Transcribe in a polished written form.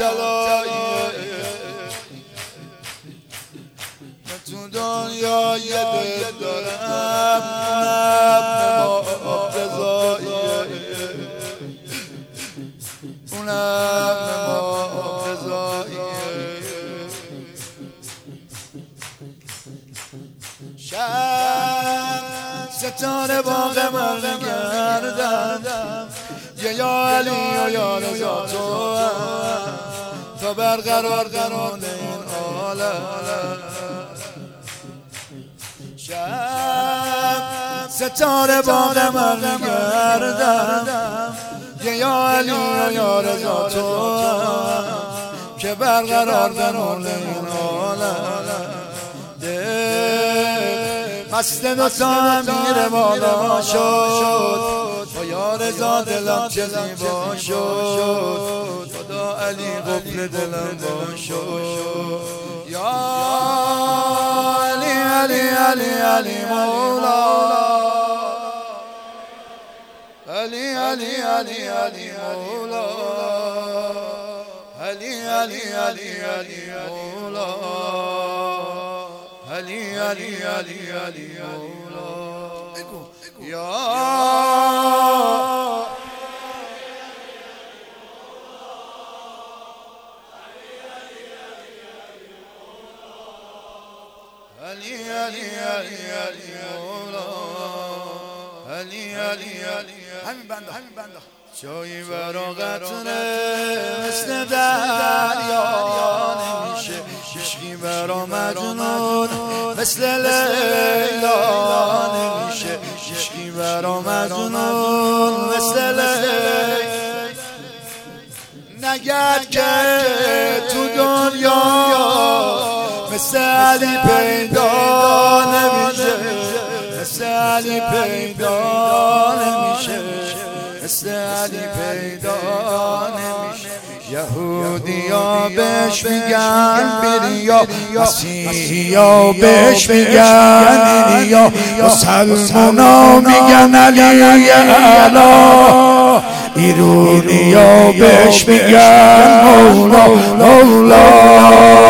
طلاییه تو دنیا یه دل دارم امام رضاییه اونم امام رضاییه شب ستاره باغ من گردم یا علی و یا رضا تا برقرار درون این عالم شب ستاره باغ من گردم یا علی و یا رضا که برقرار درون این عالم قصد دوتا امیر بالا شد با یا رضا دلم چه زیبا شد خدا علی قفل دلم با شد یا علی علی علی علی مولا علی علی علی علی مولا علی علی علی علی مولا علی علی علی علی مولا یا علی علی علی علی مولا علی علی علی همین بنده جایی برا قطره مثل دریا نمیشه عشقی برا مجنون مثل لیلا نمیشه عشقی برا مجنون مثل لیلا نگرد که تو دنیا مثل علی پیدا نمیشه مثل علی پیدا نمیشه مثل علی پیدا نمیشه یهودیا بهش میگن بیریا مسیحیا بهش میگن ایلیا مسلمانا میگن علی اعلی ایرونیا بهش میگن مولا مولا